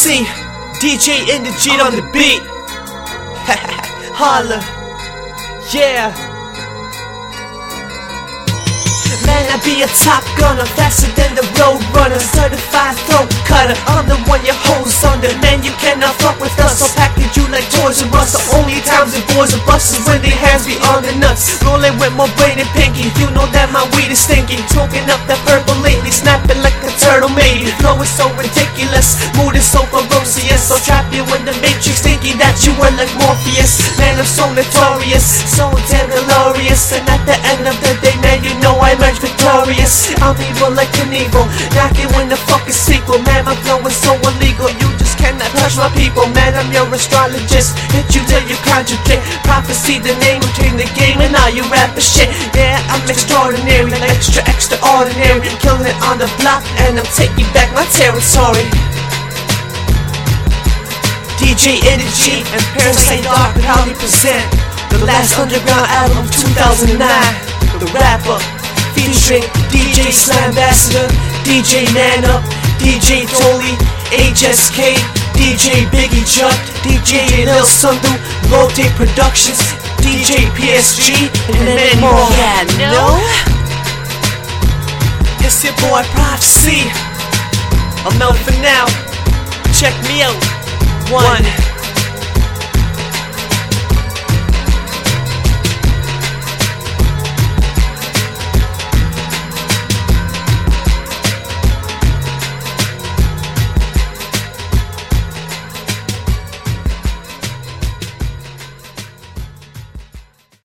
Prophecy, DJ Inderjeet on the beat. Holla, yeah. Man, I be a top gunner, faster than the road runner, certified throat cutter. I'm the one your hoes under. Man, you cannot fuck with us. I'll package you like Toys R Us. The only times the boys are busters when they hands be on the nuts. Rolling with my brain and pinky, you know that my weed is stinky. Smoking up that purple lately, snapping like a turtle maybe. Flow is so ridiculous, mood is so ferocious. So trap you in the matrix, thinking that you were like Morpheus. Man, I'm so notorious, so damn glorious. And at the end of the day, man, you know I emerge victorious. I'm evil like an evil, knocking when the fuck is sequel. Man, my flow is so illegal, you just cannot touch my people. Man, I'm your astrologist, hit you till you contradict. Prophecy, the name between the game and all you rapper shit. Yeah, I'm extraordinary, like extraordinary. Killing it on the block and I'm taking back my territory. DJ Inderjeet and Parasite Dark proudly present the last underground album of 2009. The rapper featuring DJ Slambassador, DJ Nana, DJ Toli, HSK, DJ Biggie Judd, DJ Lil Sundu, Lotte Productions, DJ PSG, and many more. Yeah, no? It's your boy Prophecy. I'm out for now. Check me out. 1